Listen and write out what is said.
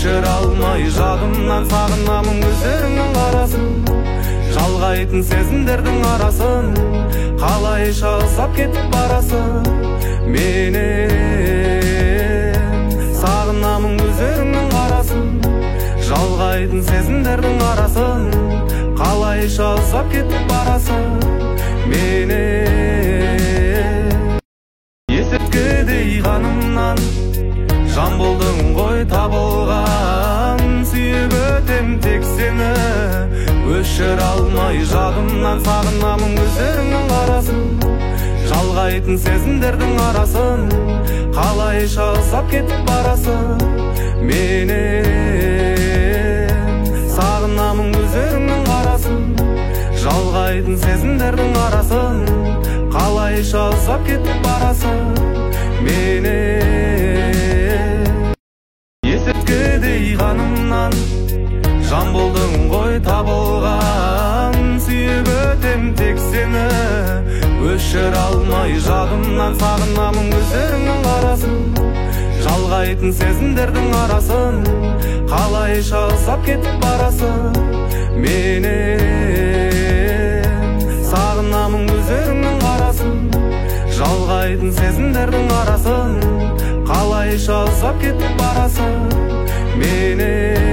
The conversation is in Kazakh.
өшіре алмай жадымнан сағынамын көздеріңнің қарасын, жалғайтын сезімдердің арасын, қалайша ұзап кетіп барасың менен. Сағынамын көздеріңнің қарасын, жалғайтын сезімдердің арасын, қалайша ұзап кетіп барасың менен. Есірткідей қанымнан жан болдың ғой табылған, сүйіп өтем тек сені, өшіре алмай жадымнан сағынамын көздеріңнің қарасын, жалғайтын сезімдердің арасын, қалайша ұзап кетіп барасың менен. Сағынамын көздеріңнің қарасын, жалғайтын сезімдердің арасын, қалайша ұзап кетіп барасың менен. Есірткідей қанымнан жан болдың ғой табылған, сүйіп өтем тек сені, өшіре алмай жадымнан сағынамын көздеріңнің қарасын, жалғайтын сезімдердің арасын, қалайша ұзап кетіп барасың менен. Сағынамын көздеріңнің қарасын, жалғайтын сезімдердің арасын, қалайша ұзап кетіп барасың менен.